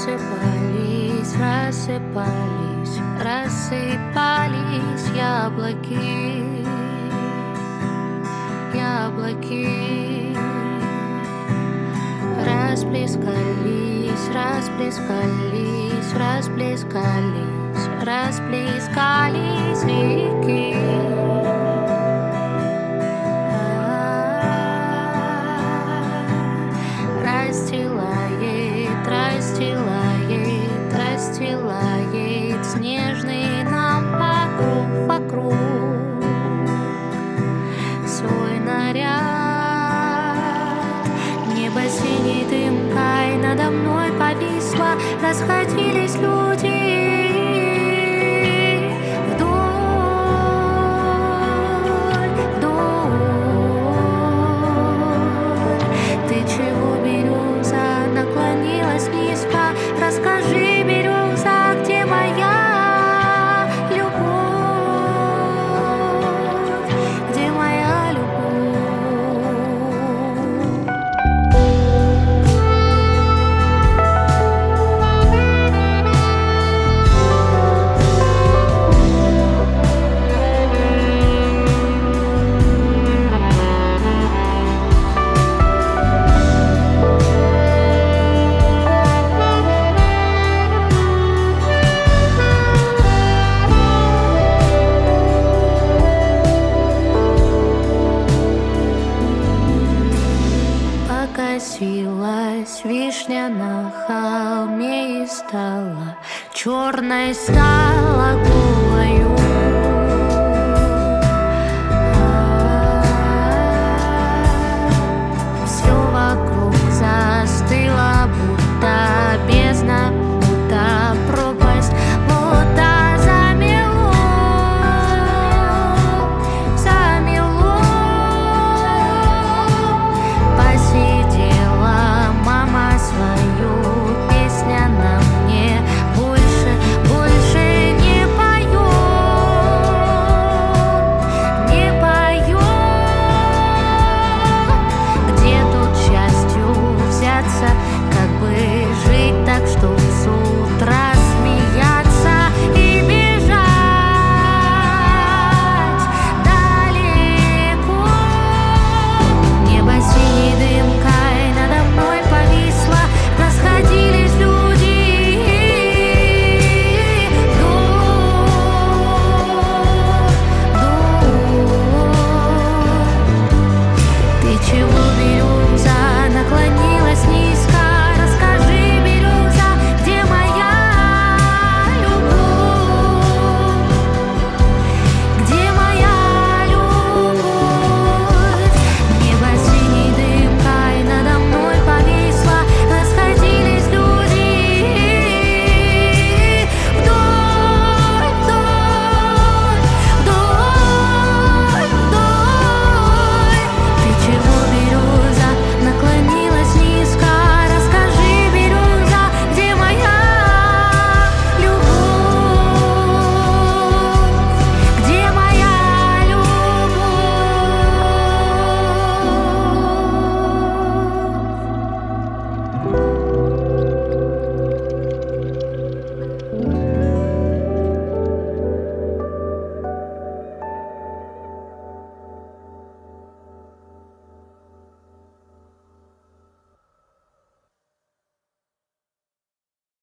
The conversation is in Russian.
Рассыпались, рассыпались, рассыпались яблоки, яблоки. Расплескались, расплескались, расплескались, расплескались реки. Расстилает, расстилает, расстилает снежный нам вокруг свой наряд. Небо синей дымкой надо мной повисло, расходились люди вдоль, вдоль. Ты чего, береза, наклонилась низко? Расскажи, береза, где моя любовь, где моя любовь? Покосилась вишня на холме и стала черной, стала голою.